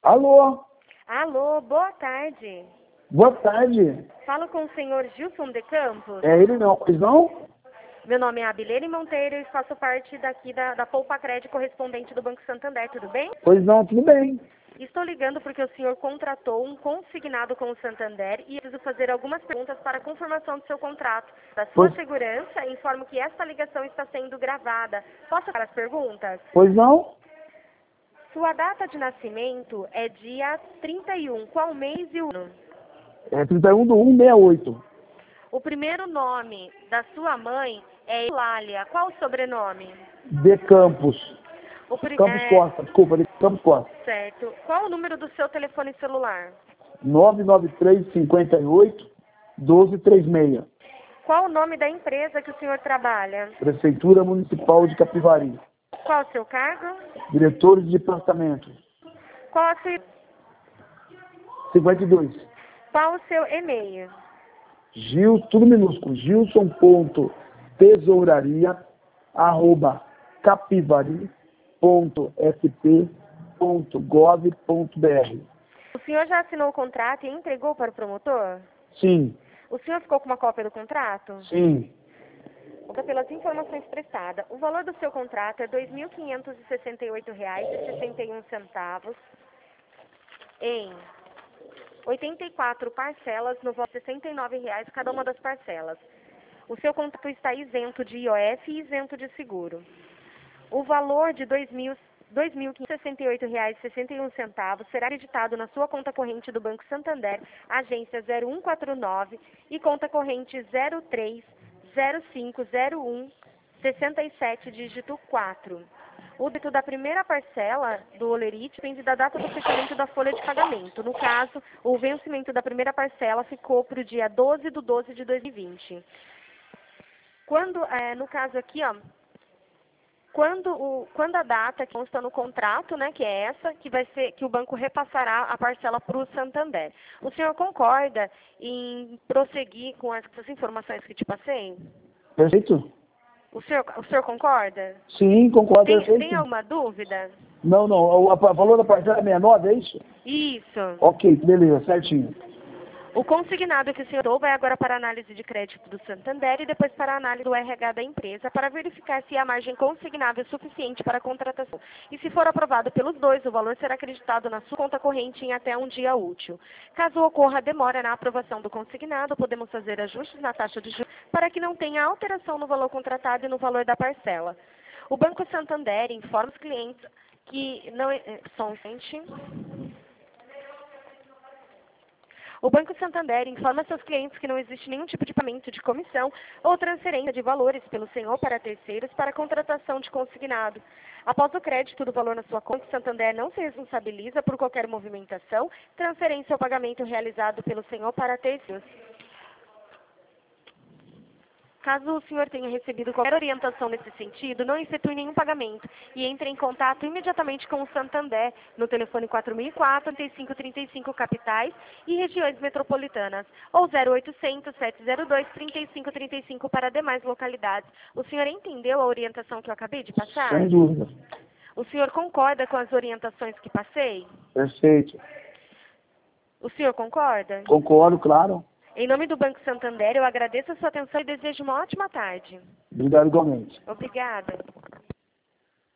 Alô? Alô, boa tarde. Boa tarde. Falo com o senhor Gilson de Campos. É ele não, pois não? Meu nome é Abilene Monteiro e faço parte daqui da Poupa Crédito correspondente do Banco Santander, tudo bem? Pois não, tudo bem. Estou ligando porque o senhor contratou um consignado com o Santander e eu preciso fazer algumas perguntas para a confirmação do seu contrato. Da sua Pois, segurança, informo que esta ligação está sendo gravada. Posso fazer as perguntas? pois não? Sua data de nascimento é dia 31. Qual mês e o ano? É 31/1/68. O primeiro nome da sua mãe é Eulália. Qual o sobrenome? De Campos. Campos É, Costa, desculpa, de Campos Costa. certo. Qual o número do seu telefone celular? 993-58-1236. Qual o nome da empresa que o senhor trabalha? Prefeitura Municipal de Capivari. Qual o seu cargo? Diretor de departamento. Qual, a sua... 52. Qual o seu e-mail? Gil, tudo minúsculo. Gilson.tesouraria@capivari.sp.gov.br. O senhor já assinou o contrato e entregou para o promotor? Sim, O senhor ficou com uma cópia do contrato? sim. Pelas informações prestadas, o valor do seu contrato é R$ 2.568,61 em 84 parcelas no valor de R$ 69,00 cada uma das parcelas. O seu contrato está isento de IOF e isento de seguro. O valor de R$ 2.568,61 será acreditado na sua conta corrente do Banco Santander, agência 0149 e conta corrente 03050167, dígito 4. O débito da primeira parcela do Olerite depende da data do fechamento da folha de pagamento. No caso, o vencimento da primeira parcela ficou para o dia 12/12/2020. No caso aqui, ó, quando a data que consta no contrato, né, que é essa, que vai ser que o banco repassará a parcela para o Santander. O senhor concorda em prosseguir com essas informações que te passei? Perfeito? O senhor concorda? Sim, concordo, Tem perfeito. alguma dúvida? Não, não, o valor da parcela é 69, é isso? Isso. Ok, beleza, certinho. O consignado que o senhor deu vai agora para a análise de crédito do Santander e depois para a análise do RH da empresa para verificar se a margem consignável é suficiente para a contratação. E se for aprovado pelos dois, o valor será acreditado na sua conta corrente em até um dia útil. Caso ocorra demora na aprovação do consignado, podemos fazer ajustes na taxa de juros para que não tenha alteração no valor contratado e no valor da parcela. O Banco Santander informa os clientes que não... Só um instante. O Banco Santander informa seus clientes que não existe nenhum tipo de pagamento de comissão ou transferência de valores pelo senhor para terceiros para a contratação de consignado. Após o crédito do valor na sua conta, o Santander não se responsabiliza por qualquer movimentação, transferência ou pagamento realizado pelo senhor para terceiros. Caso o senhor tenha recebido qualquer orientação nesse sentido, não efetue nenhum pagamento e entre em contato imediatamente com o Santander no telefone 4004-3535 capitais e regiões metropolitanas ou 0800-702-3535 para demais localidades. O senhor entendeu a orientação que eu acabei de passar? Sem dúvida. O senhor concorda com as orientações que passei? Perfeito. O senhor concorda? Concordo, claro. Em nome do Banco Santander, eu agradeço a sua atenção e desejo uma ótima tarde. Obrigado igualmente. Obrigada.